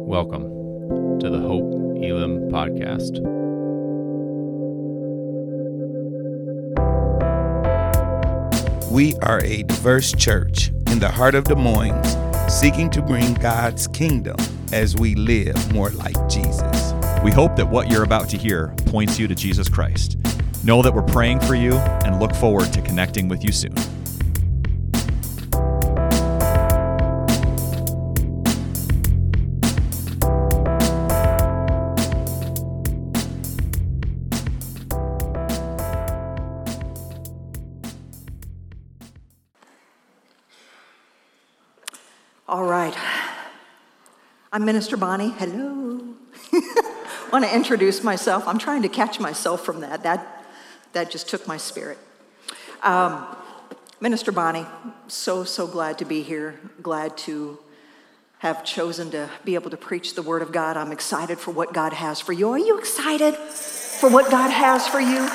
Welcome to the Hope Elam podcast. We are a diverse church in the heart of Des Moines, seeking to bring God's kingdom as we live more like Jesus. We hope that what you're about to hear points you to Jesus Christ. Know that we're praying for you and look forward to connecting with you soon. All right. I'm Minister Bonnie. Hello. Want to introduce myself. I'm trying to catch myself from that. That just took my spirit. Minister Bonnie, so glad to be here. Glad to have chosen to be able to preach the Word of God. I'm excited for what God has for you. Are you excited for what God has for you?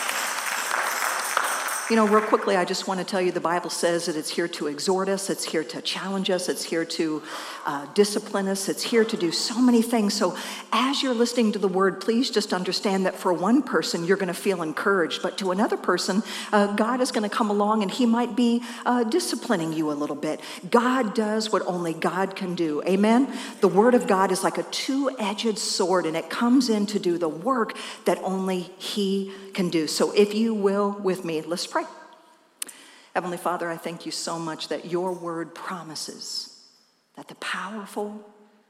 You know, real quickly, I just want to tell you the Bible says that it's here to exhort us, it's here to challenge us, it's here to discipline us, it's here to do so many things. So as you're listening to the Word, please just understand that for one person, you're going to feel encouraged, but to another person, God is going to come along and He might be disciplining you a little bit. God does what only God can do. Amen? The Word of God is like a two-edged sword, and it comes in to do the work that only He can do. So if you will, with me, let's pray. Heavenly Father, I thank you so much that your word promises that the powerful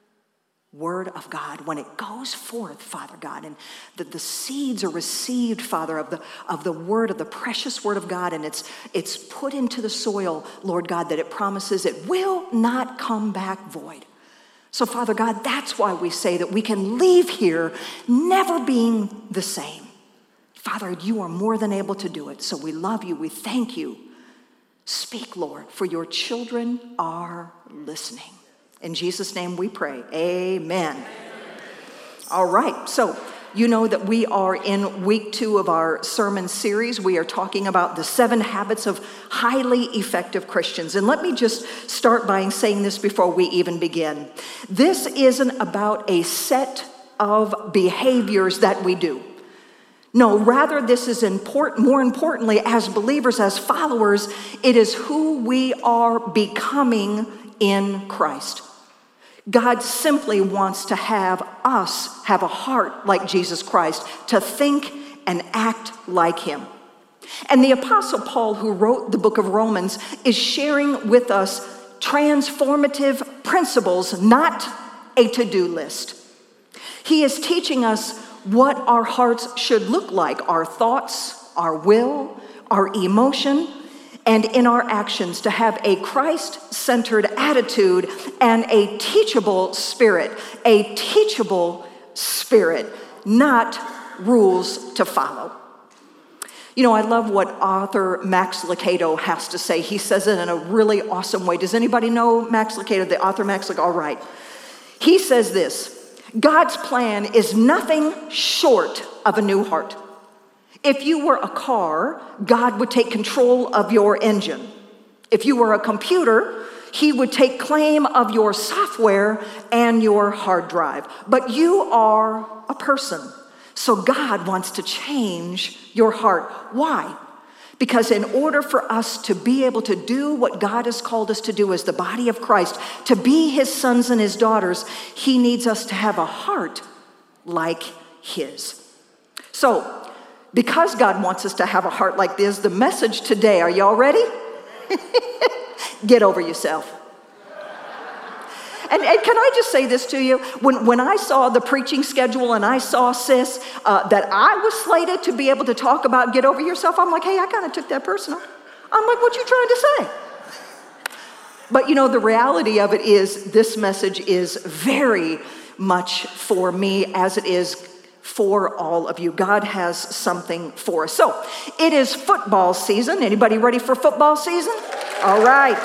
word of God, when it goes forth, Father God, and that the seeds are received, Father, of the word, of the precious word of God, and it's put into the soil, Lord God, that it promises it will not come back void. So, Father God, that's why we say that we can leave here never being the same. Father, you are more than able to do it. So we love you. We thank you. Speak, Lord, for your children are listening. In Jesus' name we pray. Amen. All right. So you know that we are in week 2 of our sermon series. We are talking about the 7 habits of highly effective Christians. And let me just start by saying this before we even begin. This isn't about a set of behaviors that we do. No, rather this is more importantly, as believers, as followers, it is who we are becoming in Christ. God simply wants to have us have a heart like Jesus Christ, to think and act like Him. And the Apostle Paul, who wrote the book of Romans, is sharing with us transformative principles, not a to-do list. He is teaching us what our hearts should look like, our thoughts, our will, our emotion, and in our actions, to have a Christ-centered attitude and a teachable spirit, not rules to follow. You know, I love what author Max Lucado has to say. He says it in a really awesome way. Does anybody know Max Lucado, the author Max Lucado? All right. He says this: God's plan is nothing short of a new heart. If you were a car, God would take control of your engine. If you were a computer, He would take claim of your software and your hard drive. But you are a person. So God wants to change your heart. Why? Because in order for us to be able to do what God has called us to do as the body of Christ, to be His sons and His daughters, He needs us to have a heart like His. So, because God wants us to have a heart like this, the message today, are y'all ready? Get over yourself. And can I just say this to you? When I saw the preaching schedule and I saw, sis, that I was slated to be able to talk about get over yourself, I'm like, hey, I kind of took that personal. I'm like, what you trying to say? But you know, the reality of it is this message is very much for me as it is for all of you. God has something for us. So it is football season. Anybody ready for football season? All right.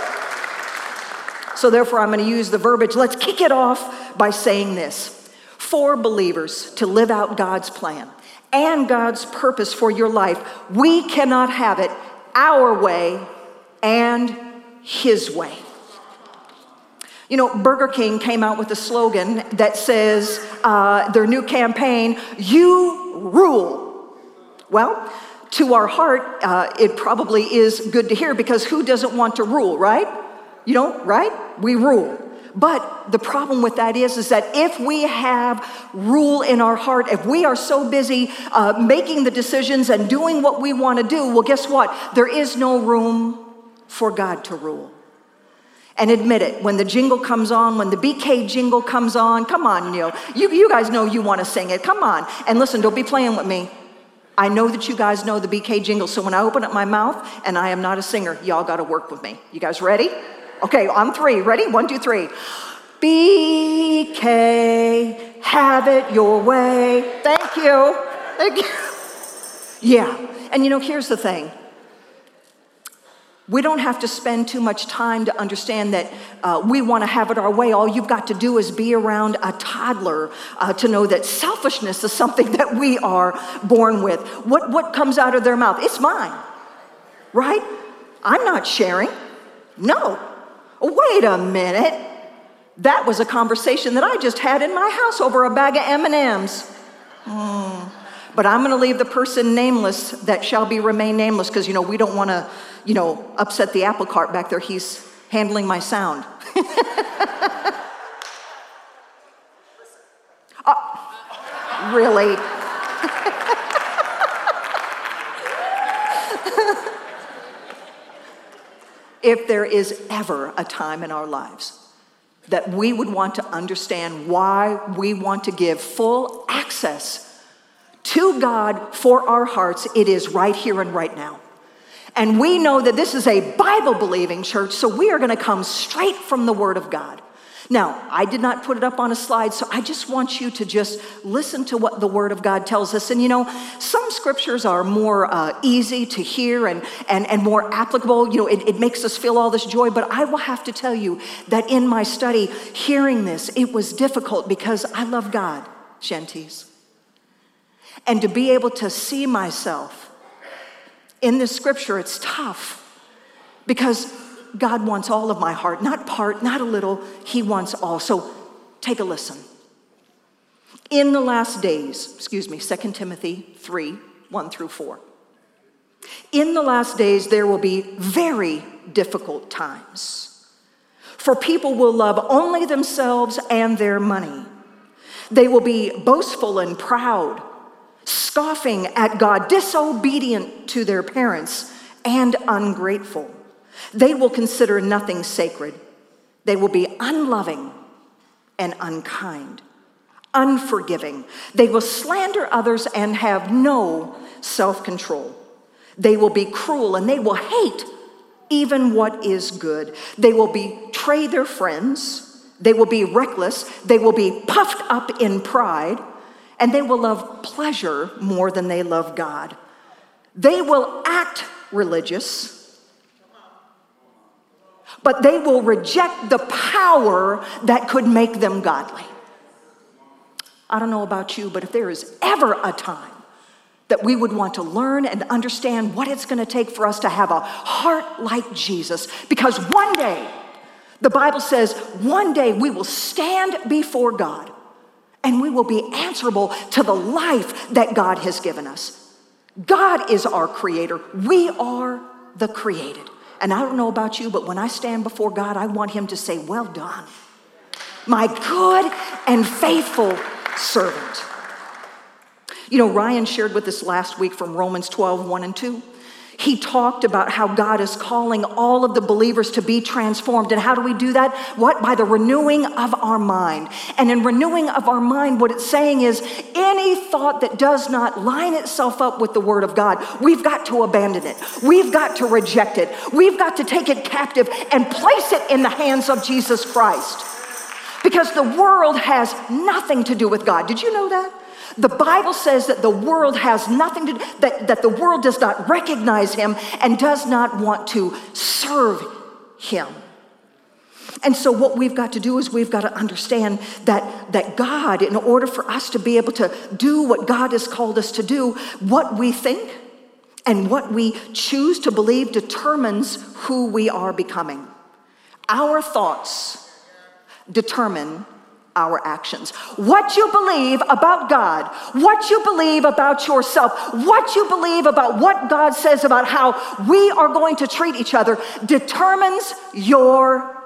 So therefore, I'm going to use the verbiage. Let's kick it off by saying this. For believers to live out God's plan and God's purpose for your life, we cannot have it our way and His way. You know, Burger King came out with a slogan that says, their new campaign, "You rule." Well, to our heart, it probably is good to hear, because who doesn't want to rule, right? You don't, right? We rule. But the problem with that is that if we have rule in our heart, if we are so busy making the decisions and doing what we want to do, well, guess what? There is no room for God to rule. And admit it, when the jingle comes on, when the BK jingle comes on, come on, you guys know you want to sing it. Come on. And listen, don't be playing with me. I know that you guys know the BK jingle, so when I open up my mouth, and I am not a singer, y'all got to work with me. You guys ready? Okay, on 3. Ready? 1, 2, 3. BK, have it your way. Thank you. Thank you. Yeah, and here's the thing. We don't have to spend too much time to understand that we want to have it our way. All you've got to do is be around a toddler to know that selfishness is something that we are born with. What comes out of their mouth? It's mine, right? I'm not sharing. No. Wait a minute. That was a conversation that I just had in my house over a bag of M&Ms. But I'm going to leave the person nameless that shall be remain nameless, because, we don't want to, upset the apple cart back there. He's handling my sound. Really? If there is ever a time in our lives that we would want to understand why we want to give full access to God for our hearts, it is right here and right now. And we know that this is a Bible-believing church, so we are going to come straight from the Word of God. Now, I did not put it up on a slide, so I just want you to just listen to what the Word of God tells us. And some scriptures are more easy to hear and more applicable. It makes us feel all this joy. But I will have to tell you that in my study, hearing this, it was difficult, because I love God, Shanties. And to be able to see myself in this scripture, it's tough, because God wants all of my heart, not part, not a little. He wants all. So take a listen. In the last days, 2 Timothy 3, 1 through 4. In the last days, there will be very difficult times. For people will love only themselves and their money. They will be boastful and proud, scoffing at God, disobedient to their parents, and ungrateful. They will consider nothing sacred. They will be unloving and unkind, unforgiving. They will slander others and have no self-control. They will be cruel, and they will hate even what is good. They will betray their friends. They will be reckless. They will be puffed up in pride. And they will love pleasure more than they love God. They will act religious, but they will reject the power that could make them godly. I don't know about you, but if there is ever a time that we would want to learn and understand what it's going to take for us to have a heart like Jesus, because one day, the Bible says, one day we will stand before God, and we will be answerable to the life that God has given us. God is our creator. We are the created. And I don't know about you, but when I stand before God, I want him to say, "Well done, my good and faithful servant." Ryan shared with us last week from Romans 12, 1 and 2. He talked about how God is calling all of the believers to be transformed. And how do we do that? What? By the renewing of our mind. And in renewing of our mind, what it's saying is any thought that does not line itself up with the Word of God, we've got to abandon it. We've got to reject it. We've got to take it captive and place it in the hands of Jesus Christ. Because the world has nothing to do with God. Did you know that? The Bible says that the world has nothing to do, that the world does not recognize him and does not want to serve him. And so what we've got to do is we've got to understand that God, in order for us to be able to do what God has called us to do, what we think and what we choose to believe determines who we are becoming. Our thoughts determine our actions. What you believe about God, what you believe about yourself, what you believe about what God says about how we are going to treat each other determines your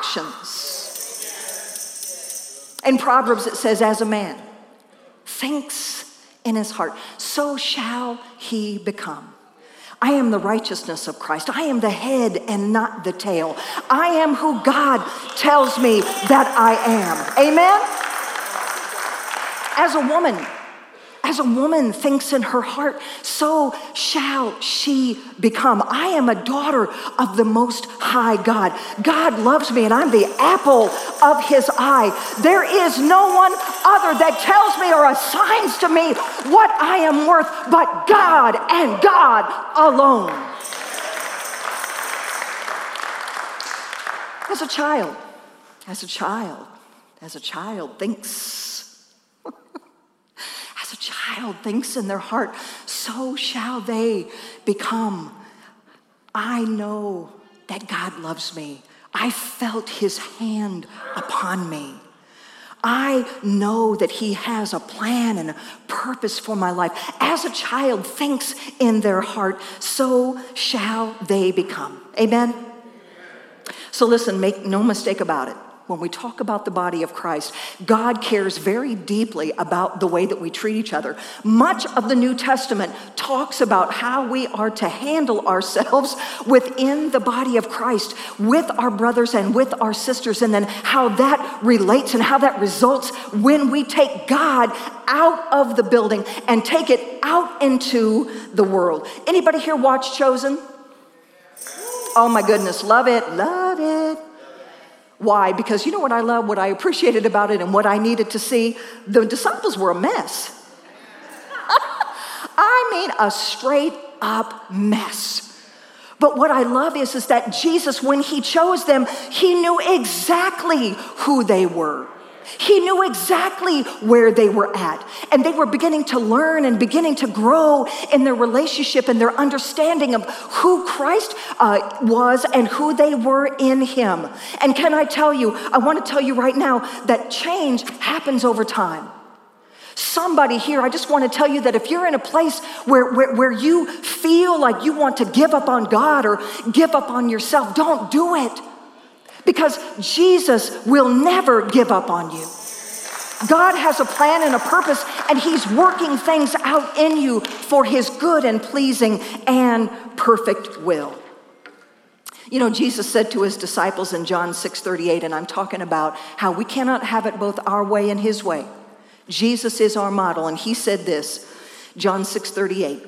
actions. In Proverbs it says, as a man thinks in his heart, so shall he become. I am the righteousness of Christ. I am the head and not the tail. I am who God tells me that I am. Amen? As a woman thinks in her heart, so shall she become. I am a daughter of the Most High God. God loves me and I'm the apple of his eye. There is no one other that tells me or assigns to me what I am worth but God and God alone. As a child thinks in their heart, so shall they become. I know that God loves me. I felt his hand upon me. I know that he has a plan and a purpose for my life. As a child thinks in their heart, so shall they become. Amen? So listen, make no mistake about it. When we talk about the body of Christ, God cares very deeply about the way that we treat each other. Much of the New Testament talks about how we are to handle ourselves within the body of Christ, with our brothers and with our sisters, and then how that relates and how that results when we take God out of the building and take it out into the world. Anybody here watch Chosen? Oh my goodness, love it. Why? Because you know what I love, what I appreciated about it, and what I needed to see? The disciples were a mess. I mean, a straight up mess. But what I love is that Jesus, when he chose them, he knew exactly who they were. He knew exactly where they were at. And they were beginning to learn and beginning to grow in their relationship and their understanding of who Christ was and who they were in him. And can I tell you, I want to tell you right now that change happens over time. Somebody here, I just want to tell you that if you're in a place where you feel like you want to give up on God or give up on yourself, don't do it. Because Jesus will never give up on you. God has a plan and a purpose, and he's working things out in you for his good and pleasing and perfect will. You know, Jesus said to his disciples in John 6:38, and I'm talking about how we cannot have it both our way and his way. Jesus is our model, and he said this, John 6:38.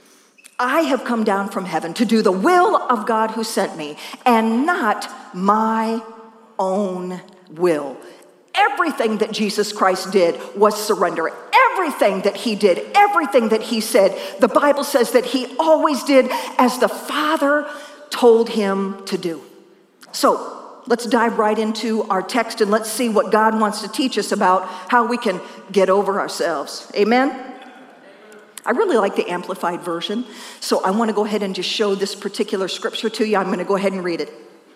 I have come down from heaven to do the will of God who sent me, and not my own will. Everything that Jesus Christ did was surrender. Everything that he did, everything that he said, the Bible says that he always did as the Father told him to do. So let's dive right into our text and let's see what God wants to teach us about how we can get over ourselves. Amen? I really like the Amplified version, so I want to go ahead and just show this particular scripture to you. I'm going to go ahead and read it.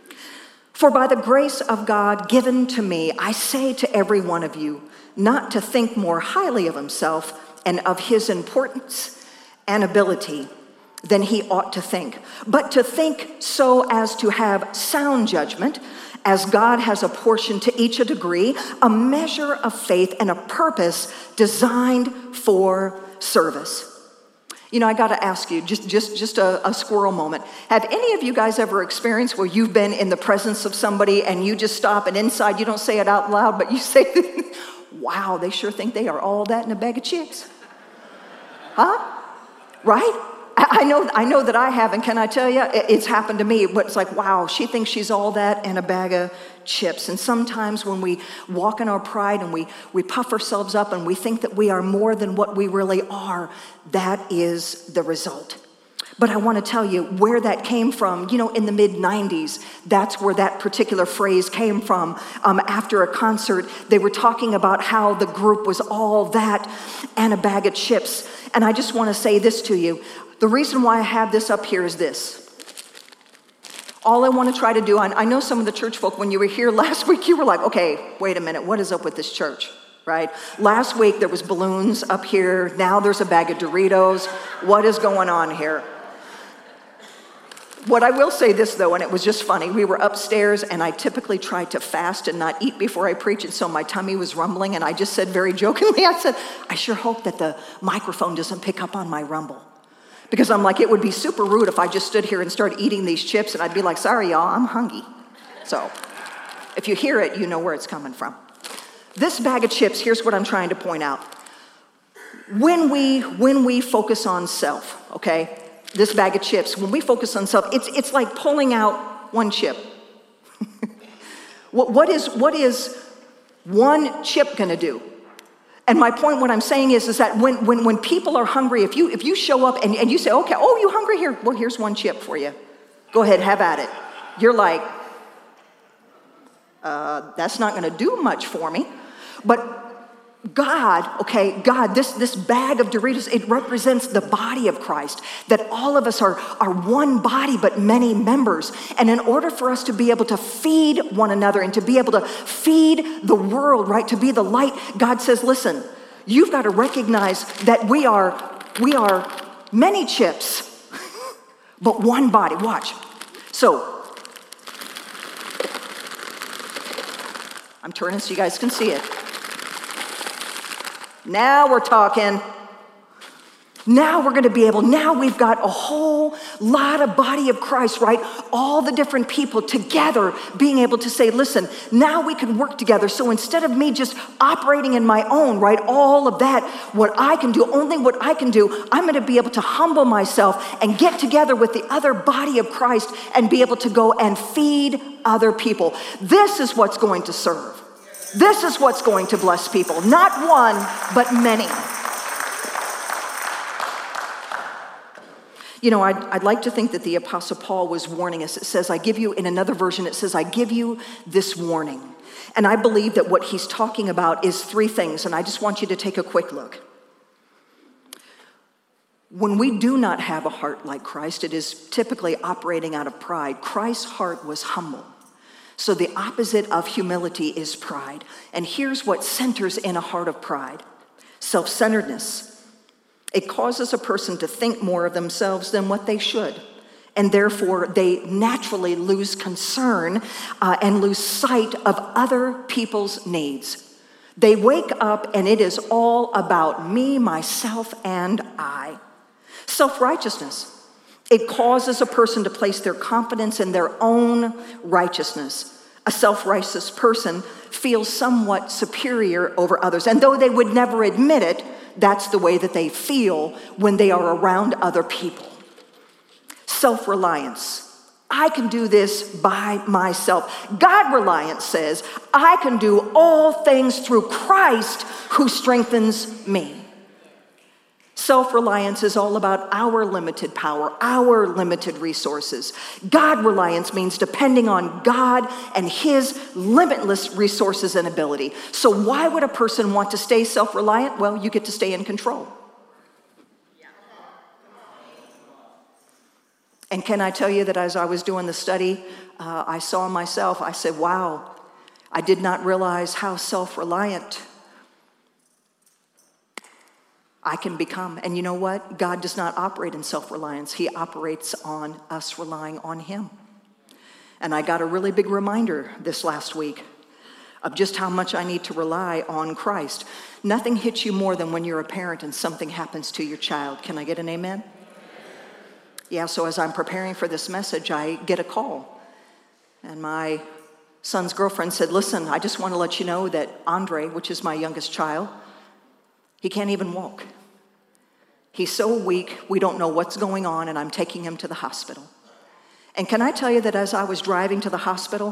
For by the grace of God given to me, I say to every one of you, not to think more highly of himself and of his importance and ability than he ought to think, but to think so as to have sound judgment, as God has apportioned to each a degree, a measure of faith and a purpose designed for service. You know, I got to ask you, just a squirrel moment. Have any of you guys ever experienced where you've been in the presence of somebody and you just stop and inside, you don't say it out loud, but you say, wow, they sure think they are all that in a bag of chips. Huh? Right? I know that I have, and can I tell you, it's happened to me, but it's like, wow, she thinks she's all that in a bag of chips. And sometimes when we walk in our pride and we puff ourselves up and we think that we are more than what we really are, that is the result. But I want to tell you where that came from. You know, in the mid-90s, that's where that particular phrase came from. After a concert, they were talking about how the group was all that and a bag of chips. And I just want to say this to you. The reason why I have this up here is this. All I want to try to do, I know some of the church folk, when you were here last week, you were like, okay, wait a minute, what is up with this church, right? Last week there was balloons up here. Now there's a bag of Doritos. What is going on here? What I will say this, though, and it was just funny. We were upstairs, and I typically try to fast and not eat before I preach, and so my tummy was rumbling, and I just said very jokingly, I said, I sure hope that the microphone doesn't pick up on my rumble. Because I'm like, it would be super rude if I just stood here and started eating these chips, and I'd be like, sorry, y'all, I'm hungry. So if you hear it, you know where it's coming from. This bag of chips, here's what I'm trying to point out. When we focus on self, okay, this bag of chips, when we focus on self, it's like pulling out one chip. What is one chip going to do? And my point, what I'm saying is that when people are hungry, if you show up and you say, okay, oh, you hungry? Here, well, here's one chip for you. Go ahead, have at it. You're like, that's not going to do much for me. But God, this bag of Doritos, it represents the body of Christ, that all of us are one body but many members. And in order for us to be able to feed one another and to be able to feed the world, right, to be the light, God says, listen, you've got to recognize that we are many chips, but one body. Watch. So, I'm turning so you guys can see it. Now we're talking. Now we're going to be able, now we've got a whole lot of body of Christ, right? All the different people together being able to say, listen, now we can work together. So instead of me just operating in my own, right, all of that, what I can do, only what I can do, I'm going to be able to humble myself and get together with the other body of Christ and be able to go and feed other people. This is what's going to serve. This is what's going to bless people. Not one, but many. You know, I'd like to think that the Apostle Paul was warning us. It says, I give you, in another version, it says, I give you this warning. And I believe that what he's talking about is three things, and I just want you to take a quick look. When we do not have a heart like Christ, it is typically operating out of pride. Christ's heart was humble. So the opposite of humility is pride. And here's what centers in a heart of pride: self-centeredness. It causes a person to think more of themselves than what they should. And therefore, they naturally lose concern and lose sight of other people's needs. They wake up and it is all about me, myself, and I. Self-righteousness. It causes a person to place their confidence in their own righteousness. A self-righteous person feels somewhat superior over others. And though they would never admit it, that's the way that they feel when they are around other people. Self-reliance. I can do this by myself. God-reliance says, I can do all things through Christ who strengthens me. Self-reliance is all about our limited power, our limited resources. God-reliance means depending on God and his limitless resources and ability. So why would a person want to stay self-reliant? Well, you get to stay in control. And can I tell you that as I was doing the study, I saw myself, I said, wow, I did not realize how self-reliant I can become. And you know what? God does not operate in self-reliance. He operates on us relying on him. And I got a really big reminder this last week of just how much I need to rely on Christ. Nothing hits you more than when you're a parent and something happens to your child. Can I get an amen? Yeah, so as I'm preparing for this message, I get a call. And my son's girlfriend said, listen, I just want to let you know that Andre, which is my youngest child, he can't even walk. He's so weak, we don't know what's going on, and I'm taking him to the hospital. And can I tell you that as I was driving to the hospital,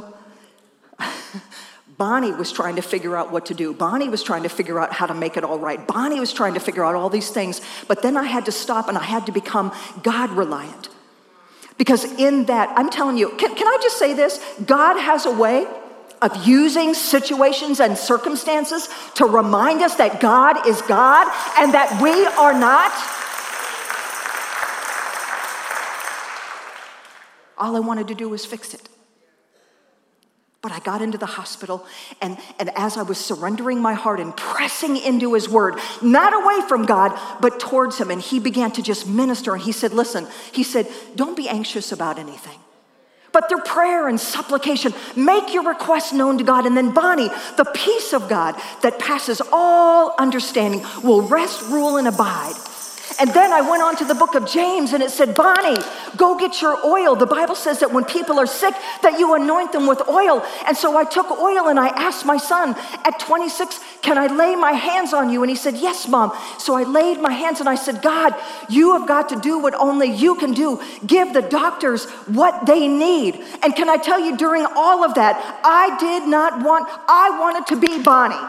Bonnie was trying to figure out what to do. Bonnie was trying to figure out how to make it all right. Bonnie was trying to figure out all these things. But then I had to stop and I had to become God-reliant. Because in that, I'm telling you, can I just say this? God has a way of using situations and circumstances to remind us that God is God and that we are not. All I wanted to do was fix it. But I got into the hospital, and as I was surrendering my heart and pressing into his word, not away from God, but towards him, and he began to just minister, and he said, listen, he said, don't be anxious about anything, but through prayer and supplication, make your requests known to God, and then Bonnie, the peace of God that passes all understanding will rest, rule, and abide. And then I went on to the book of James, and it said, Bonnie, go get your oil. The Bible says that when people are sick, that you anoint them with oil. And so I took oil, and I asked my son at 26, can I lay my hands on you? And he said, yes, Mom. So I laid my hands, and I said, God, you have got to do what only you can do. Give the doctors what they need. And can I tell you, during all of that, I wanted to be Bonnie.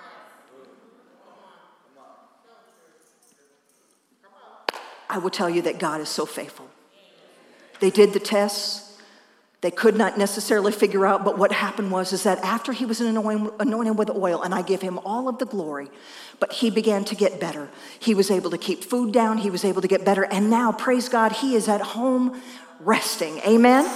I will tell you that God is so faithful. They did the tests. They could not necessarily figure out, but what happened is that after he was anointed with oil, and I give him all of the glory, but he began to get better. He was able to keep food down. He was able to get better. And now, praise God, he is at home resting. Amen?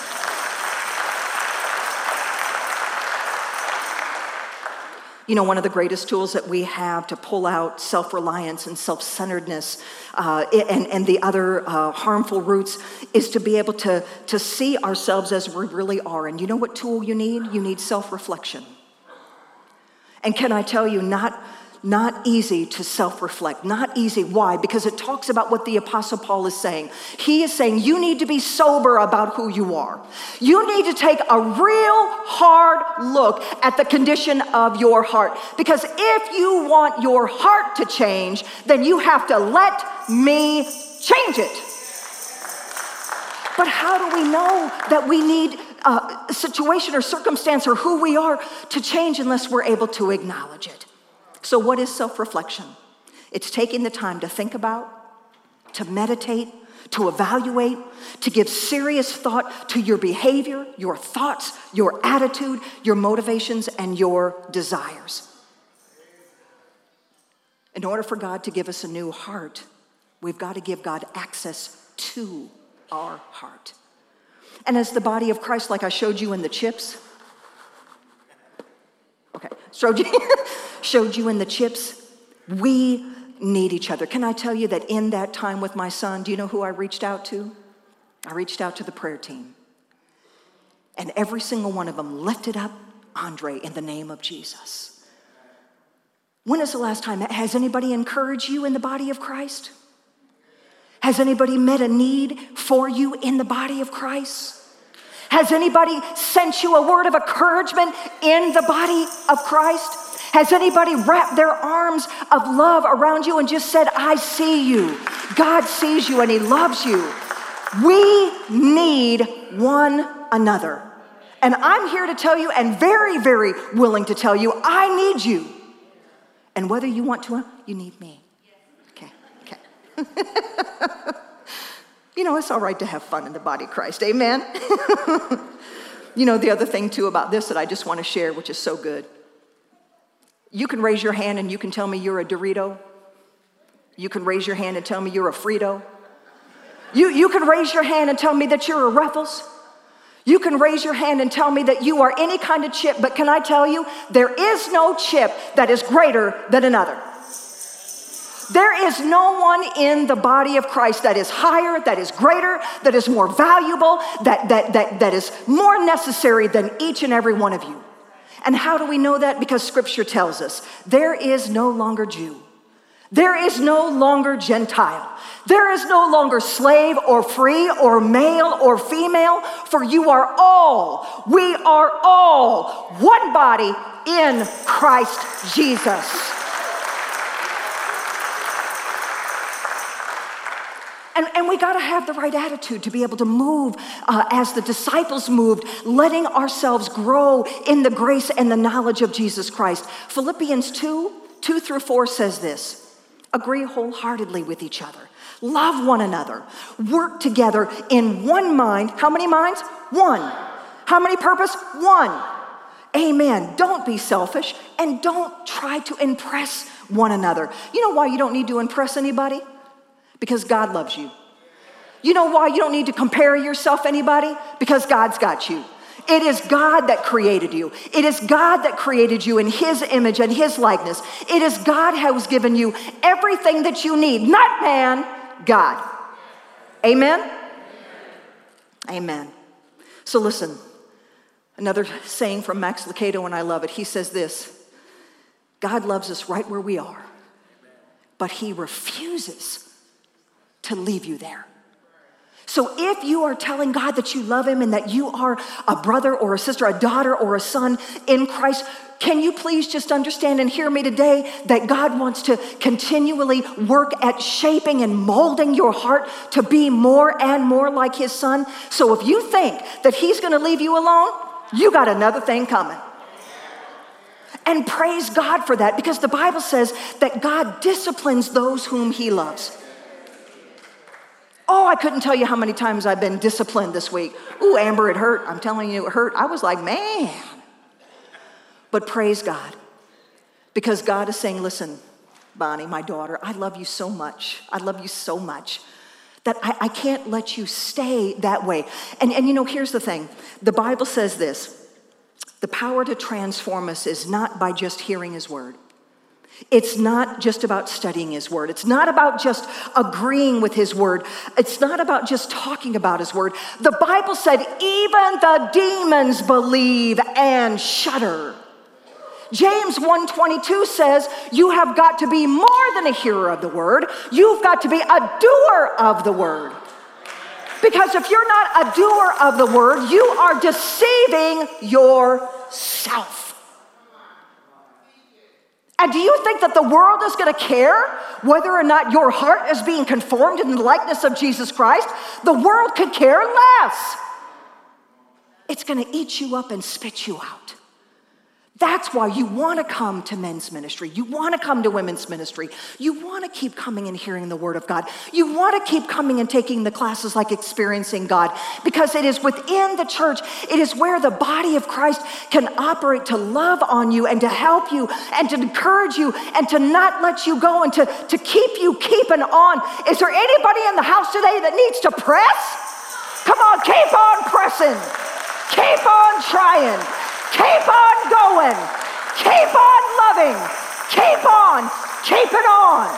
You know, one of the greatest tools that we have to pull out self-reliance and self-centeredness and the other harmful roots is to be able to see ourselves as we really are. And you know what tool you need? You need self-reflection. And can I tell you, not easy to self-reflect. Not easy. Why? Because it talks about what the Apostle Paul is saying. He is saying you need to be sober about who you are. You need to take a real hard look at the condition of your heart. Because if you want your heart to change, then you have to let me change it. But how do we know that we need a situation or circumstance or who we are to change unless we're able to acknowledge it? So what is self-reflection? It's taking the time to think about, to meditate, to evaluate, to give serious thought to your behavior, your thoughts, your attitude, your motivations, and your desires. In order for God to give us a new heart, we've got to give God access to our heart. And as the body of Christ, like I showed you in the chips, showed you in the chips, we need each other. Can I tell you that in that time with my son, do you know who I reached out to? I reached out to the prayer team. And every single one of them lifted up Andre in the name of Jesus. When is the last time? Has anybody encouraged you in the body of Christ? Has anybody met a need for you in the body of Christ? Has anybody sent you a word of encouragement in the body of Christ? Has anybody wrapped their arms of love around you and just said, I see you. God sees you and he loves you. We need one another. And I'm here to tell you, and very, very willing to tell you, I need you. And whether you want to, you need me. Okay. You know, it's all right to have fun in the body of Christ. Amen? You know, the other thing, too, about this that I just want to share, which is so good. You can raise your hand and you can tell me you're a Dorito. You can raise your hand and tell me you're a Frito. You can raise your hand and tell me that you're a Ruffles. You can raise your hand and tell me that you are any kind of chip, but can I tell you, there is no chip that is greater than another. There is no one in the body of Christ that is higher, that is greater, that is more valuable, that is more necessary than each and every one of you. And how do we know that? Because Scripture tells us there is no longer Jew. There is no longer Gentile. There is no longer slave or free or male or female, for we are all one body in Christ Jesus. And we got to have the right attitude to be able to move as the disciples moved, letting ourselves grow in the grace and the knowledge of Jesus Christ. Philippians 2:2-4 says this: agree wholeheartedly with each other. Love one another. Work together in one mind. How many minds? One. How many purpose? One. Amen. Don't be selfish and don't try to impress one another. You know why you don't need to impress anybody? Because God loves you. You know why you don't need to compare yourself to anybody? Because God's got you. It is God that created you. It is God that created you in his image and his likeness. It is God who has given you everything that you need, not man, God. Amen? Amen. So listen, another saying from Max Lucado, and I love it. He says this: God loves us right where we are, but he refuses to leave you there. So if you are telling God that you love him and that you are a brother or a sister, a daughter or a son in Christ, can you please just understand and hear me today that God wants to continually work at shaping and molding your heart to be more and more like his son? So if you think that he's going to leave you alone, you got another thing coming. And praise God for that, because the Bible says that God disciplines those whom he loves. Oh, I couldn't tell you how many times I've been disciplined this week. Ooh, Amber, it hurt. I'm telling you, it hurt. I was like, man. But praise God, because God is saying, listen, Bonnie, my daughter, I love you so much. I love you so much that I can't let you stay that way. And you know, here's the thing. The Bible says this: the power to transform us is not by just hearing his word. It's not just about studying his word. It's not about just agreeing with his word. It's not about just talking about his word. The Bible said even the demons believe and shudder. James 1:22 says you have got to be more than a hearer of the word. You've got to be a doer of the word. Because if you're not a doer of the word, you are deceiving yourself. And do you think that the world is going to care whether or not your heart is being conformed in the likeness of Jesus Christ? The world could care less. It's going to eat you up and spit you out. That's why you want to come to men's ministry. You want to come to women's ministry. You want to keep coming and hearing the word of God. You want to keep coming and taking the classes like Experiencing God, because it is within the church. It is where the body of Christ can operate to love on you and to help you and to encourage you and to not let you go and to keep you keeping on. Is there anybody in the house today that needs to press? Come on, keep on pressing. Keep on trying. Keep on going. Keep on loving. Keep on keeping on.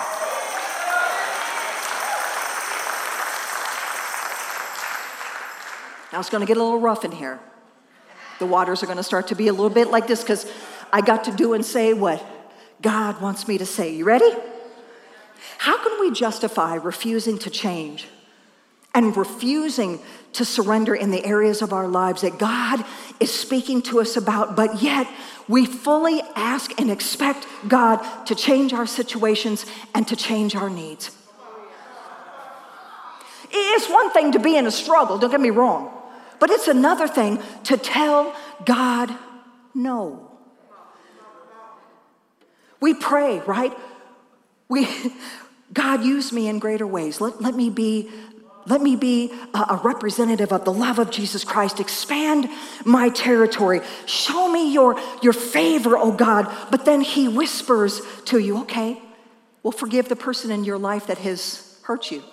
Now it's going to get a little rough in here. The waters are going to start to be a little bit like this, because I got to do and say what God wants me to say. You ready? How can we justify refusing to change and refusing to surrender in the areas of our lives that God is speaking to us about, but yet we fully ask and expect God to change our situations and to change our needs? It's one thing to be in a struggle, don't get me wrong, but it's another thing to tell God no. We pray, right? God, use me in greater ways. Let me be a representative of the love of Jesus Christ. Expand my territory. Show me your favor, oh God. But then he whispers to you, okay, well, forgive the person in your life that has hurt you,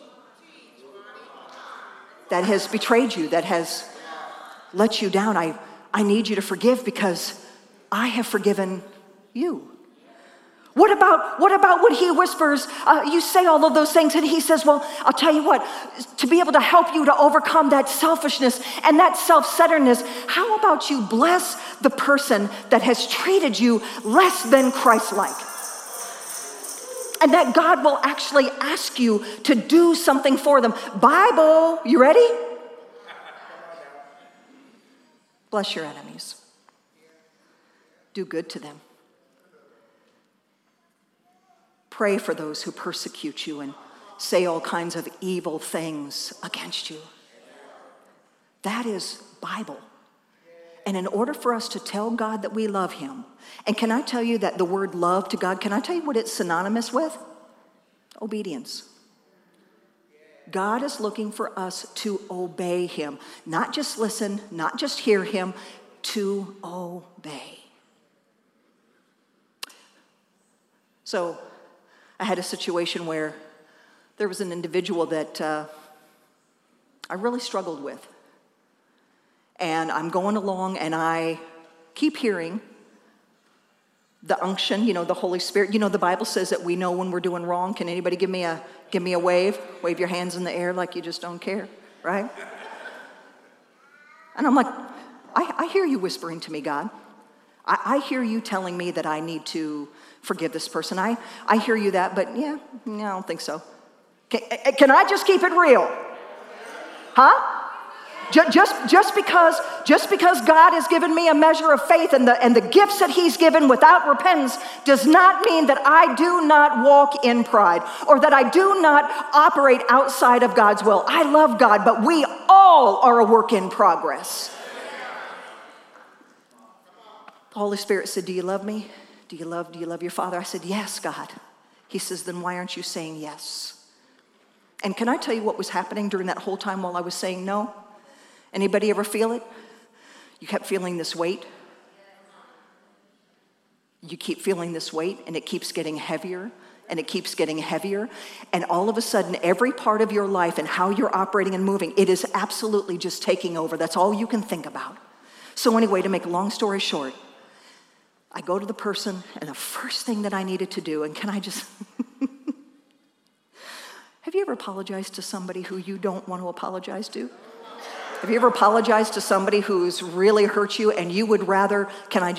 that has betrayed you, that has let you down. I need you to forgive because I have forgiven you. What about when he whispers, you say all of those things and he says, well, I'll tell you what, to be able to help you to overcome that selfishness and that self-centeredness, how about you bless the person that has treated you less than Christ-like? And that God will actually ask you to do something for them. Bible, you ready? Bless your enemies. Do good to them. Pray for those who persecute you and say all kinds of evil things against you. That is Bible. And in order for us to tell God that we love him, and can I tell you that the word love to God, can I tell you what it's synonymous with? Obedience. God is looking for us to obey him. Not just listen, not just hear him, to obey. So, I had a situation where there was an individual that I really struggled with. And I'm going along and I keep hearing the unction, the Holy Spirit. The Bible says that we know when we're doing wrong. Can anybody give me a wave? Wave your hands in the air like you just don't care, right? And I'm like, I hear you whispering to me, God. I hear you telling me that I need to forgive this person. I hear you that, but I don't think so. Can I just keep it real? Huh? Just because God has given me a measure of faith and the gifts that he's given without repentance does not mean that I do not walk in pride or that I do not operate outside of God's will. I love God, but we all are a work in progress. The Holy Spirit said, do you love me? Do you love your Father? I said, yes, God. He says, then why aren't you saying yes? And can I tell you what was happening during that whole time while I was saying no? Anybody ever feel it? You kept feeling this weight. You keep feeling this weight, and it keeps getting heavier, and it keeps getting heavier. And all of a sudden, every part of your life and how you're operating and moving, it is absolutely just taking over. That's all you can think about. So anyway, to make a long story short, I go to the person, and the first thing that I needed to do, and can I just... Have you ever apologized to somebody who you don't want to apologize to? Have you ever apologized to somebody who's really hurt you and you would rather, and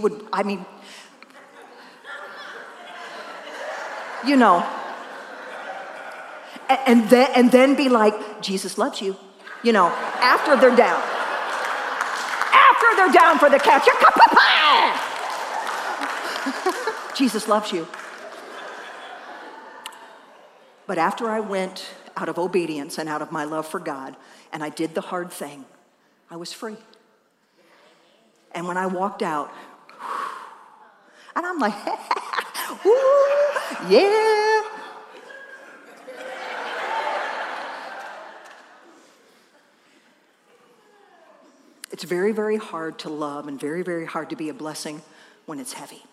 then be like, Jesus loves you, after they're down. After they're down for the count. Jesus loves you. But after I went out of obedience and out of my love for God, and I did the hard thing, I was free. And when I walked out, and I'm like, woo, yeah. It's very, very hard to love and very, very hard to be a blessing when it's heavy.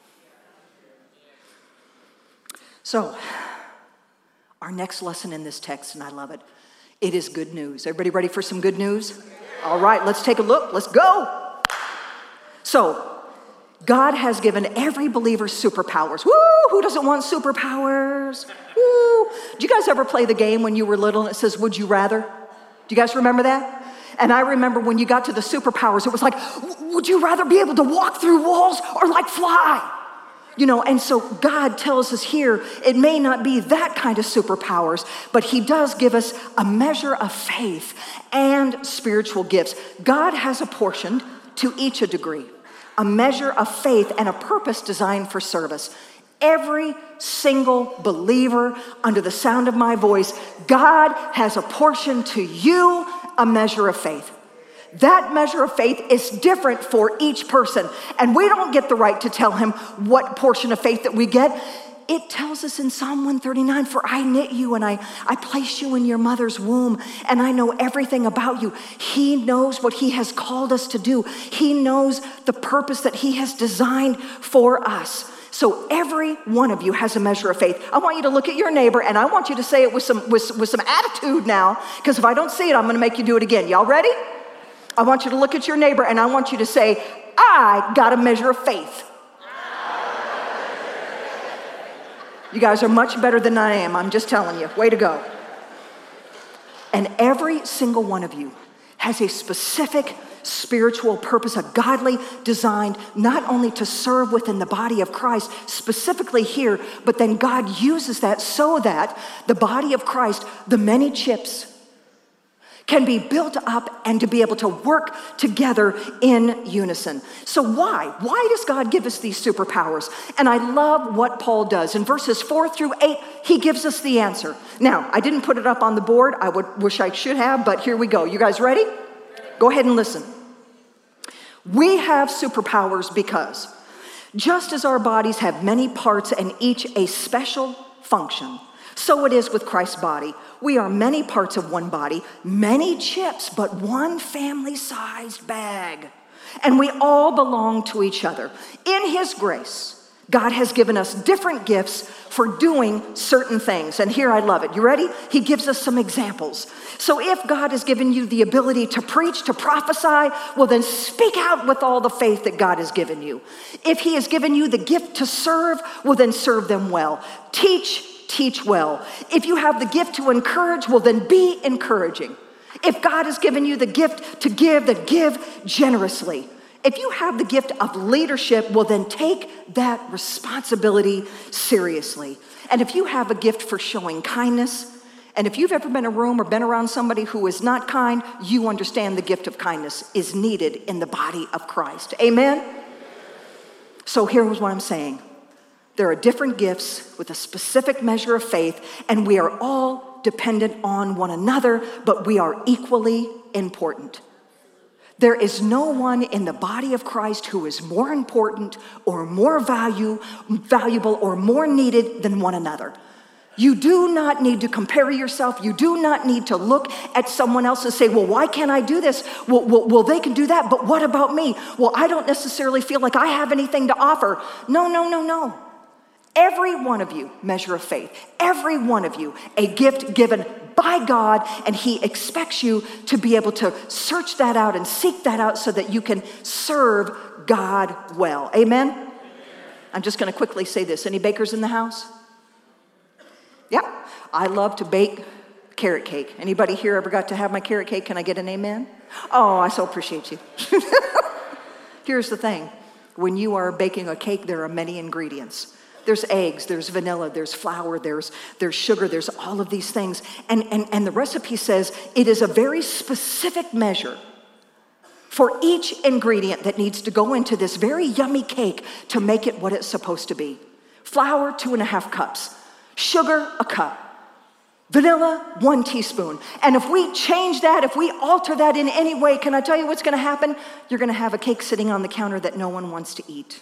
So, our next lesson in this text, and I love it, it is good news. Everybody ready for some good news? All right, let's take a look. Let's go. So, God has given every believer superpowers. Woo! Who doesn't want superpowers? Woo! Did you guys ever play the game when you were little and it says, would you rather? Do you guys remember that? And I remember when you got to the superpowers, it was like, would you rather be able to walk through walls or like fly? And so God tells us here, it may not be that kind of superpowers, but he does give us a measure of faith and spiritual gifts. God has apportioned to each a degree, a measure of faith and a purpose designed for service. Every single believer under the sound of my voice, God has apportioned to you a measure of faith. That measure of faith is different for each person. And we don't get the right to tell him what portion of faith that we get. It tells us in Psalm 139, for I knit you and I placed you in your mother's womb and I know everything about you. He knows what he has called us to do. He knows the purpose that he has designed for us. So every one of you has a measure of faith. I want you to look at your neighbor and I want you to say it with some attitude now, because if I don't say it, I'm going to make you do it again. Y'all ready? I want you to look at your neighbor and I want you to say, I got a measure of faith. You guys are much better than I am. I'm just telling you. Way to go. And every single one of you has a specific spiritual purpose, a godly designed not only to serve within the body of Christ, specifically here, but then God uses that so that the body of Christ, the many chips, can be built up and to be able to work together in unison. So why? Why does God give us these superpowers? And I love what Paul does. In verses 4-8, he gives us the answer. Now, I didn't put it up on the board. I wish I should have, but here we go. You guys ready? Go ahead and listen. We have superpowers because just as our bodies have many parts and each a special function, so it is with Christ's body. We are many parts of one body, many chips, but one family-sized bag. And we all belong to each other. In his grace, God has given us different gifts for doing certain things. And here I love it. You ready? He gives us some examples. So if God has given you the ability to preach, to prophesy, well then speak out with all the faith that God has given you. If he has given you the gift to serve, well then serve them well. Teach well. If you have the gift to encourage, well then be encouraging. If God has given you the gift to give, then give generously. If you have the gift of leadership, well then take that responsibility seriously. And if you have a gift for showing kindness, and if you've ever been in a room or been around somebody who is not kind, you understand the gift of kindness is needed in the body of Christ. Amen? So here's what I'm saying. There are different gifts with a specific measure of faith, and we are all dependent on one another, but we are equally important. There is no one in the body of Christ who is more important or more valuable or more needed than one another. You do not need to compare yourself. You do not need to look at someone else and say, well, why can't I do this? Well, they can do that, but what about me? Well, I don't necessarily feel like I have anything to offer. No. Every one of you, measure of faith. Every one of you, a gift given by God, and he expects you to be able to search that out and seek that out so that you can serve God well. Amen? I'm just going to quickly say this. Any bakers in the house? Yeah. I love to bake carrot cake. Anybody here ever got to have my carrot cake? Can I get an amen? Oh, I so appreciate you. Here's the thing. When you are baking a cake, there are many ingredients. There's eggs, there's vanilla, there's flour, there's sugar, there's all of these things. And the recipe says it is a very specific measure for each ingredient that needs to go into this very yummy cake to make it what it's supposed to be. Flour, 2.5 cups. Sugar, 1 cup. Vanilla, 1 teaspoon. And if we change that, if we alter that in any way, can I tell you what's going to happen? You're going to have a cake sitting on the counter that no one wants to eat.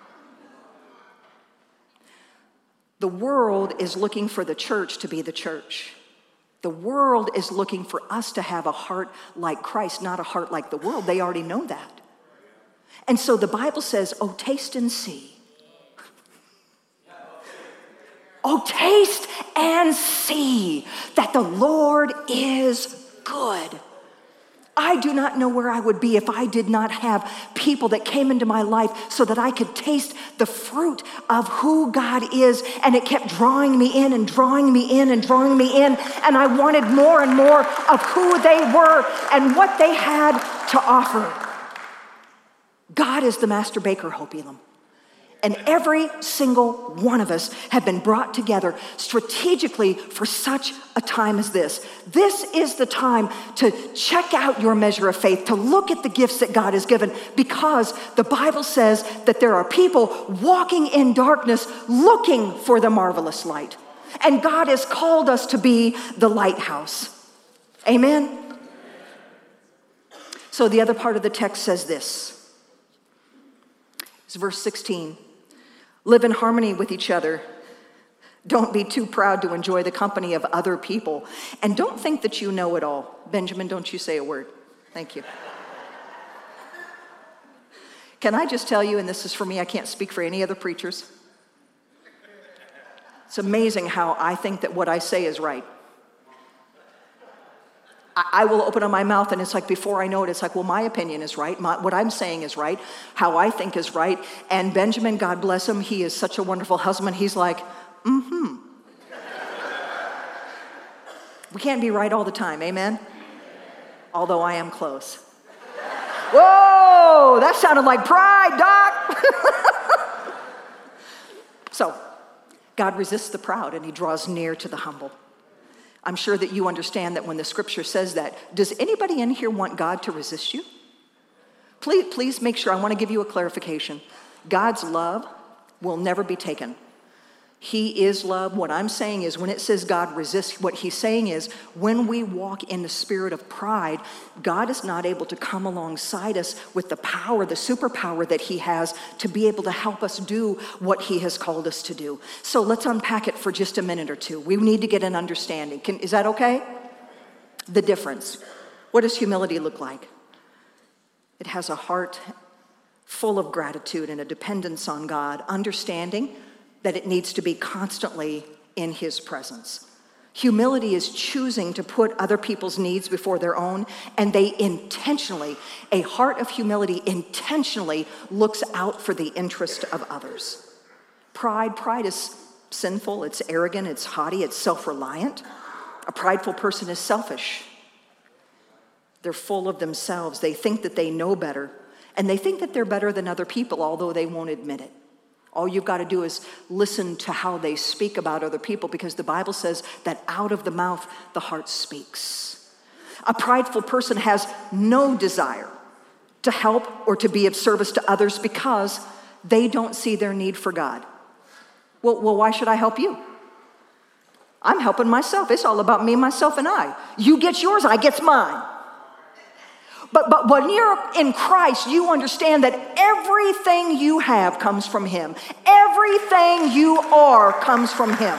The world is looking for the church to be the church. The world is looking for us to have a heart like Christ, not a heart like the world. They already know that. And so the Bible says, oh, taste and see. Oh, taste and see that the Lord is good. I do not know where I would be if I did not have people that came into my life so that I could taste the fruit of who God is. And it kept drawing me in and drawing me in and drawing me in. And I wanted more and more of who they were and what they had to offer. God is the master baker, Hope Elam. And every single one of us have been brought together strategically for such a time as this. This is the time to check out your measure of faith, to look at the gifts that God has given, because the Bible says that there are people walking in darkness looking for the marvelous light. And God has called us to be the lighthouse. Amen? So the other part of the text says this. It's verse 16. Live in harmony with each other. Don't be too proud to enjoy the company of other people. And don't think that you know it all. Benjamin, don't you say a word. Thank you. Can I just tell you, and this is for me, I can't speak for any other preachers. It's amazing how I think that what I say is right. I will open up my mouth and it's like before I know it, it's like, well, my opinion is right. What I'm saying is right. How I think is right. And Benjamin, God bless him, he is such a wonderful husband. He's like, We can't be right all the time, amen? Although I am close. Whoa, that sounded like pride, Doc. So, God resists the proud and he draws near to the humble. I'm sure that you understand that when the scripture says that. Does anybody in here want God to resist you? Please make sure, I want to give you a clarification. God's love will never be taken. He is love. What I'm saying is when it says God resists, what he's saying is when we walk in the spirit of pride, God is not able to come alongside us with the power, the superpower that he has to be able to help us do what he has called us to do. So let's unpack it for just a minute or two. We need to get an understanding. Is that okay? The difference. What does humility look like? It has a heart full of gratitude and a dependence on God, understanding that it needs to be constantly in his presence. Humility is choosing to put other people's needs before their own, and a heart of humility intentionally looks out for the interest of others. Pride is sinful, it's arrogant, it's haughty, it's self-reliant. A prideful person is selfish. They're full of themselves. They think that they know better, and they think that they're better than other people, although they won't admit it. All you've got to do is listen to how they speak about other people, because the Bible says that out of the mouth, the heart speaks. A prideful person has no desire to help or to be of service to others because they don't see their need for God. Well, why should I help you? I'm helping myself. It's all about me, myself, and I. You get yours, I get mine. But when you're in Christ, you understand that everything you have comes from him. Everything you are comes from him.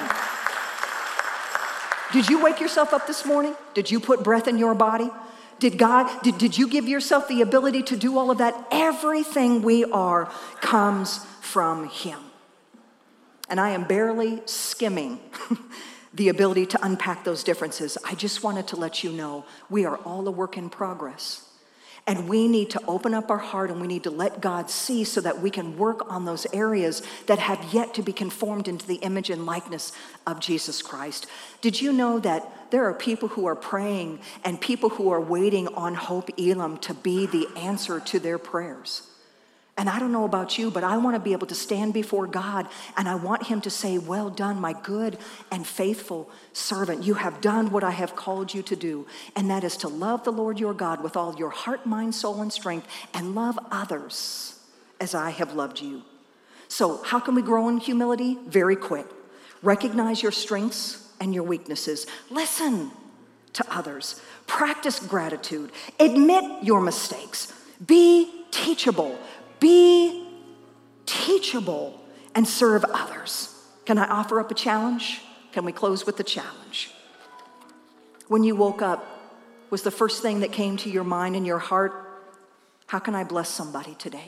Did you wake yourself up this morning? Did you put breath in your body? Did you give yourself the ability to do all of that? Everything we are comes from him. And I am barely skimming the ability to unpack those differences. I just wanted to let you know we are all a work in progress. And we need to open up our heart and we need to let God see so that we can work on those areas that have yet to be conformed into the image and likeness of Jesus Christ. Did you know that there are people who are praying and people who are waiting on Hope Elam to be the answer to their prayers? And I don't know about you, but I want to be able to stand before God and I want him to say, well done, my good and faithful servant. You have done what I have called you to do. And that is to love the Lord your God with all your heart, mind, soul, and strength, and love others as I have loved you. So how can we grow in humility? Very quick. Recognize your strengths and your weaknesses. Listen to others. Practice gratitude. Admit your mistakes. Be teachable. Be teachable and serve others. Can I offer up a challenge? Can we close with the challenge? When you woke up, was the first thing that came to your mind and your heart, how can I bless somebody today?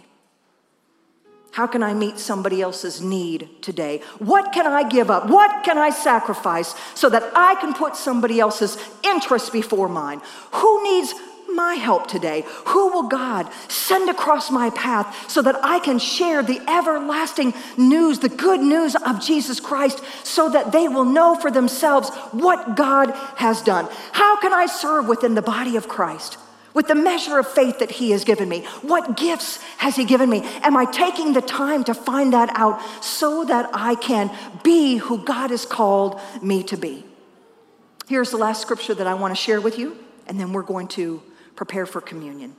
How can I meet somebody else's need today? What can I give up? What can I sacrifice so that I can put somebody else's interest before mine? Who needs my help today? Who will God send across my path so that I can share the everlasting news, the good news of Jesus Christ, so that they will know for themselves what God has done? How can I serve within the body of Christ with the measure of faith that he has given me? What gifts has he given me? Am I taking the time to find that out so that I can be who God has called me to be? Here's the last scripture that I want to share with you, and then we're going to prepare for communion.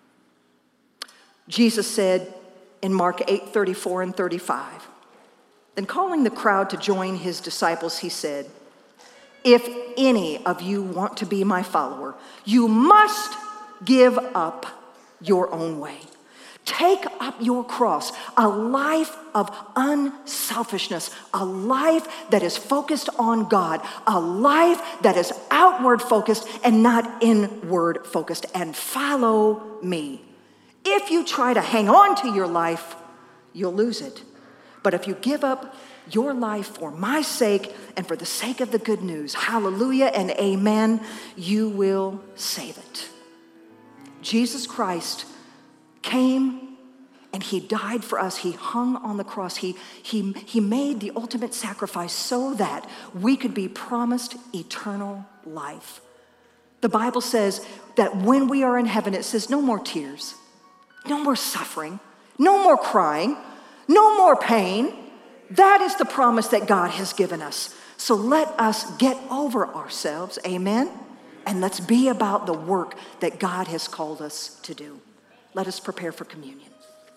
Jesus said in Mark 8:34 and 35, then calling the crowd to join his disciples, he said, if any of you want to be my follower, you must give up your own way. Take up your cross, a life of unselfishness, a life that is focused on God, a life that is outward focused and not inward focused, and follow me. If you try to hang on to your life, you'll lose it. But if you give up your life for my sake and for the sake of the good news, hallelujah and amen, you will save it. Jesus Christ came and he died for us. He hung on the cross. He made the ultimate sacrifice so that we could be promised eternal life. The Bible says that when we are in heaven, it says no more tears, no more suffering, no more crying, no more pain. That is the promise that God has given us. So let us get over ourselves, amen? And let's be about the work that God has called us to do. Let us prepare for communion.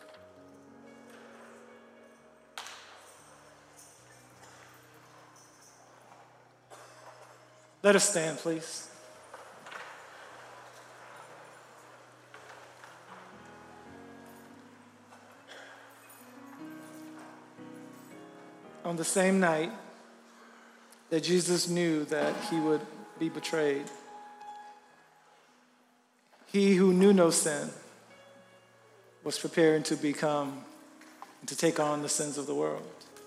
Let us stand, please. On the same night that Jesus knew that he would be betrayed, he who knew no sin was preparing to become and to take on the sins of the world.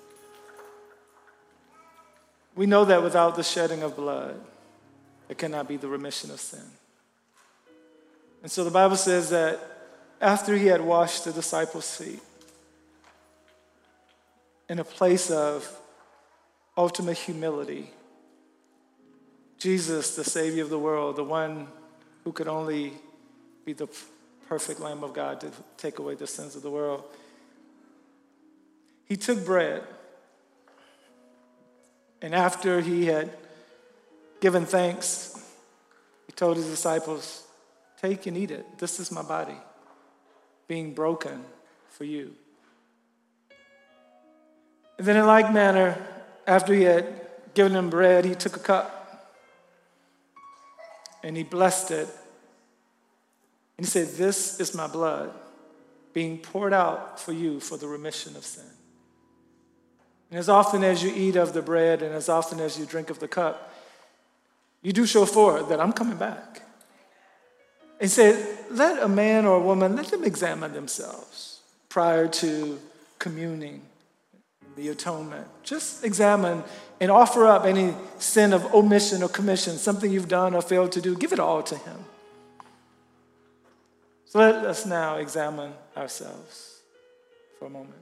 We know that without the shedding of blood, there cannot be the remission of sin. And so the Bible says that after he had washed the disciples' feet, in a place of ultimate humility, Jesus, the Savior of the world, the one who could only be the perfect Lamb of God to take away the sins of the world, he took bread, and after he had given thanks, he told his disciples, "Take and eat it. This is my body being broken for you." And then in like manner, after he had given them bread, he took a cup and he blessed it. And he said, "This is my blood being poured out for you for the remission of sin." And as often as you eat of the bread and as often as you drink of the cup, you do show forth that I'm coming back. And said, let a man or a woman, let them examine themselves prior to communing, the atonement. Just examine and offer up any sin of omission or commission, something you've done or failed to do. Give it all to him. So let us now examine ourselves for a moment.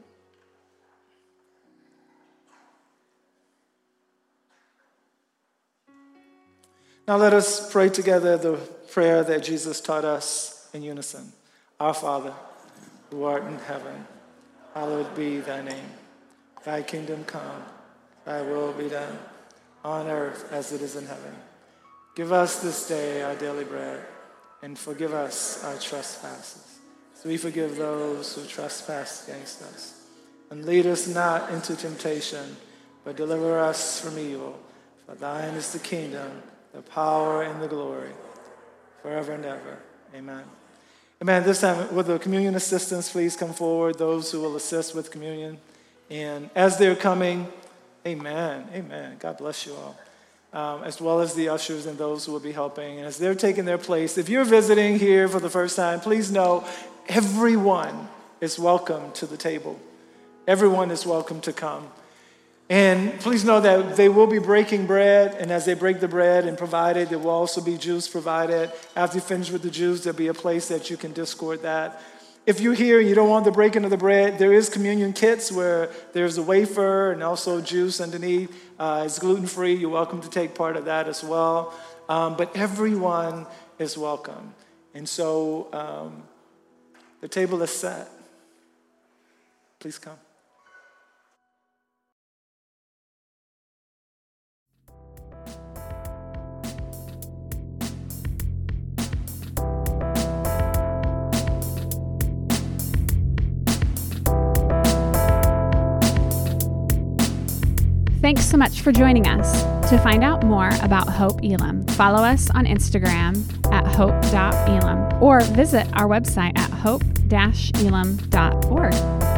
Now let us pray together the prayer that Jesus taught us in unison. Our Father, who art in heaven, hallowed be thy name. Thy kingdom come, thy will be done, on earth as it is in heaven. Give us this day our daily bread, and forgive us our trespasses, as we forgive those who trespass against us. And lead us not into temptation, but deliver us from evil. For thine is the kingdom, the power, and the glory, forever and ever. Amen. Amen. This time, with the communion assistants, please come forward, those who will assist with communion. And as they're coming, amen. God bless you all. As well as the ushers and those who will be helping. And as they're taking their place, if you're visiting here for the first time, please know everyone is welcome to the table. Everyone is welcome to come. And please know that they will be breaking bread, and as they break the bread and provide it, there will also be juice provided. After you finish with the juice, there'll be a place that you can discord that. If you're here and you don't want the breaking of the bread, there is communion kits where there's a wafer and also juice underneath. It's gluten-free. You're welcome to take part of that as well. But everyone is welcome. And so the table is set. Please come. Thanks so much for joining us. To find out more about Hope Elam, follow us on Instagram at hope.elam or visit our website at hope-elam.org.